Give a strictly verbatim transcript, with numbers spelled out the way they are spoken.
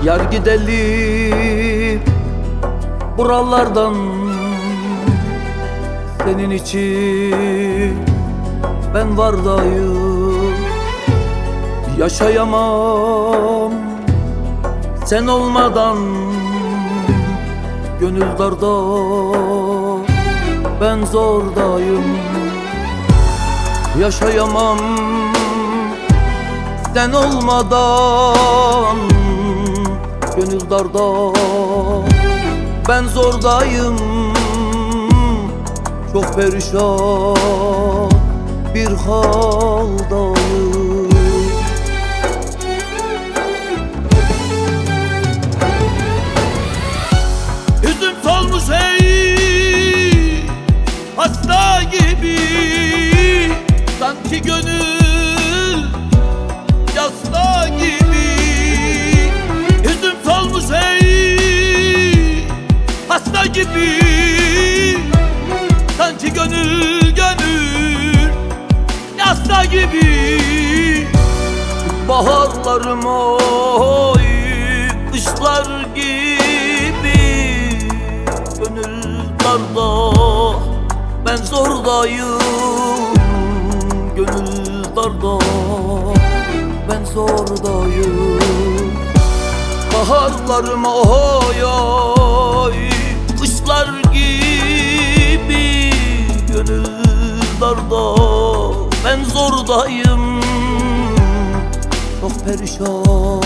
Yar gidelim buralardan, senin için ben vardayım. Yaşayamam sen olmadan, gönül darda ben zordayım. Yaşayamam sen olmadan, gönül darda ben zordayım. Çok perişan bir haldayım. Yüzüm solmuş ey hasta gibi, sanki gönül yasta gibi. Yüzüm solmuş ey hasta gibi, sanki gönül gönül yasta gibi. Baharlarım oy kışlar gibi, gönül darda ben zordayım. Gönül darda ben zordayım. Baharlarım oy oy kışlar gibi, gönül darda ben zordayım. Çok perişan